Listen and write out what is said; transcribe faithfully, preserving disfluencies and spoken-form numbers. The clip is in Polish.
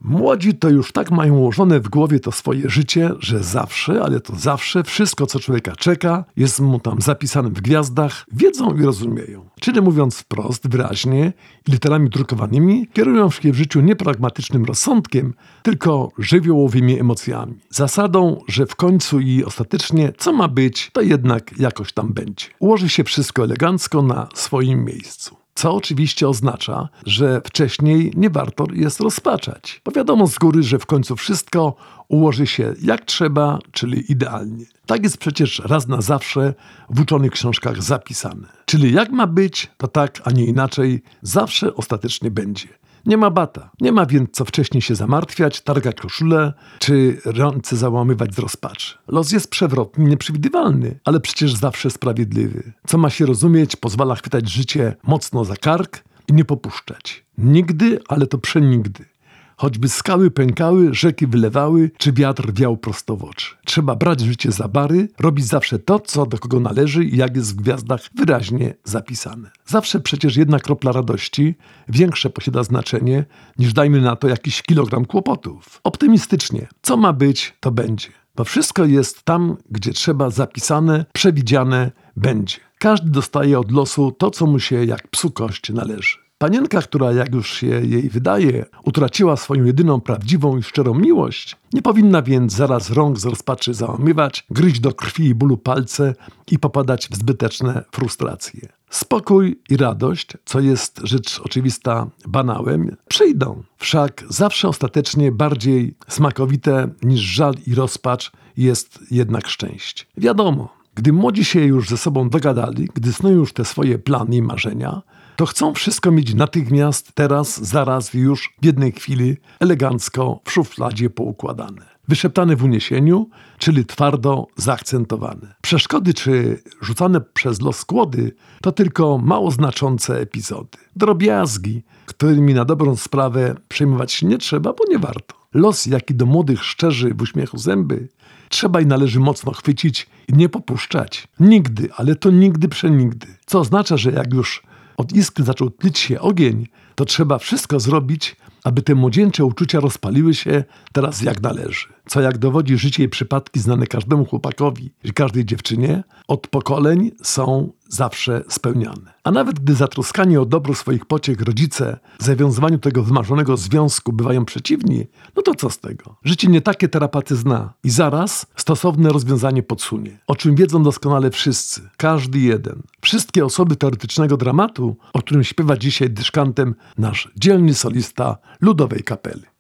Młodzi to już tak mają ułożone w głowie to swoje życie, że zawsze, ale to zawsze, wszystko co człowieka czeka, jest mu tam zapisane w gwiazdach, wiedzą i rozumieją. Czyli mówiąc wprost, wyraźnie i literami drukowanymi, kierują się w życiu nie pragmatycznym rozsądkiem, tylko żywiołowymi emocjami. Zasadą, że w końcu i ostatecznie co ma być, to jednak jakoś tam będzie. Ułoży się wszystko elegancko na swoim miejscu. Co oczywiście oznacza, że wcześniej nie warto jest rozpaczać. Bo wiadomo z góry, że w końcu wszystko ułoży się jak trzeba, czyli idealnie. Tak jest przecież raz na zawsze w uczonych książkach zapisane. Czyli jak ma być, to tak, a nie inaczej, zawsze ostatecznie będzie. Nie ma bata. Nie ma więc co wcześniej się zamartwiać, targać koszulę, czy ręce załamywać z rozpaczy. Los jest przewrotny, nieprzewidywalny, ale przecież zawsze sprawiedliwy. Co ma się rozumieć, pozwala chwytać życie mocno za kark i nie popuszczać. Nigdy, ale to przenigdy. Choćby skały pękały, rzeki wylewały, czy wiatr wiał prosto w oczy. Trzeba brać życie za bary, robić zawsze to, co do kogo należy i jak jest w gwiazdach wyraźnie zapisane. Zawsze przecież jedna kropla radości większe posiada znaczenie niż dajmy na to jakiś kilogram kłopotów. Optymistycznie, co ma być, to będzie. Bo wszystko jest tam, gdzie trzeba zapisane, przewidziane będzie. Każdy dostaje od losu to, co mu się jak psu kość należy. Panienka, która, jak już się jej wydaje, utraciła swoją jedyną prawdziwą i szczerą miłość, nie powinna więc zaraz rąk z rozpaczy załamywać, gryźć do krwi i bólu palce i popadać w zbyteczne frustracje. Spokój i radość, co jest rzecz oczywista banałem, przyjdą. Wszak zawsze ostatecznie bardziej smakowite niż żal i rozpacz jest jednak szczęście. Wiadomo, gdy młodzi się już ze sobą dogadali, gdy snują już te swoje plany i marzenia, to chcą wszystko mieć natychmiast, teraz, zaraz, już, w jednej chwili, elegancko, w szufladzie poukładane. Wyszeptane w uniesieniu, czyli twardo zaakcentowane. Przeszkody czy rzucane przez los kłody to tylko mało znaczące epizody. Drobiazgi, którymi na dobrą sprawę przejmować się nie trzeba, bo nie warto. Los, jaki do młodych szczerzy w uśmiechu zęby, trzeba i należy mocno chwycić i nie popuszczać. Nigdy, ale to nigdy przenigdy. Co oznacza, że jak już od iskry zaczął tlić się ogień, to trzeba wszystko zrobić, aby te młodzieńcze uczucia rozpaliły się teraz jak należy. Co jak dowodzi życie i przypadki znane każdemu chłopakowi i każdej dziewczynie, od pokoleń są zawsze spełniane. A nawet gdy zatroskani o dobro swoich pociech rodzice zawiązywaniu tego wymarzonego związku bywają przeciwni, no to co z tego? Życie nie takie terapaty zna i zaraz stosowne rozwiązanie podsunie. O czym wiedzą doskonale wszyscy, każdy jeden. Wszystkie osoby teoretycznego dramatu, o którym śpiewa dzisiaj dyszkantem nasz dzielny solista Ludowej Kapeli.